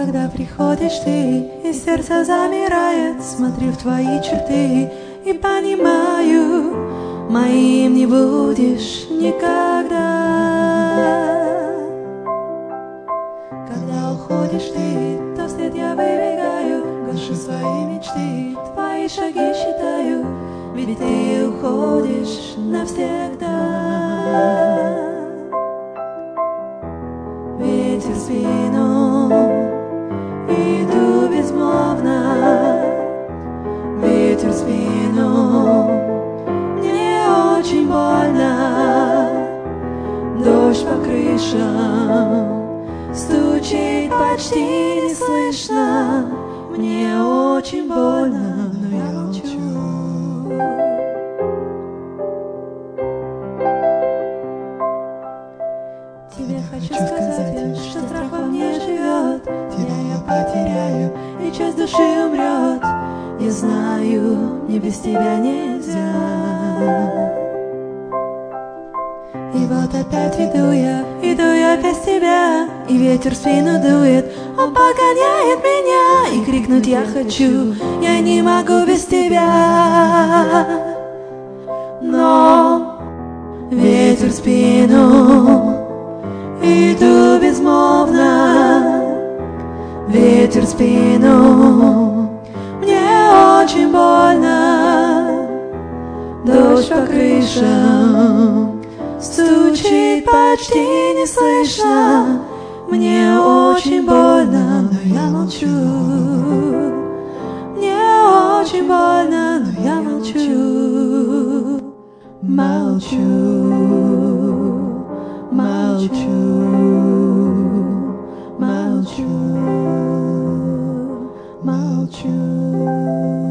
когда приходишь ты, и сердце замирает, смотрю в твои черты и понимаю, моим не будешь никогда. Когда уходишь ты, то вслед я выбегаю, гашу свои мечты, твои шаги считаю, ведь ты уходишь навсегда. Ветер в спину, иду безмолвно. Ветер в спину, мне очень больно. Дождь по крышам стучит почти не слышно. Мне очень больно, но я молчу. Тебе хочу сказать, что страх во мне живет. Тебя я потеряю, и часть души умрет. Я знаю, мне без тебя нельзя. И вот опять иду я без тебя, и ветер в спину дует, он погоняет меня, и крикнуть я хочу, я не могу без тебя. Но ветер в спину, иду безмолвно. Ветер в спину, мне очень больно. Дождь по крышам стучит почти не слышно. Мне очень больно, но я молчу. Мне очень больно, но я молчу. Молчу, молчу, молчу, молчу.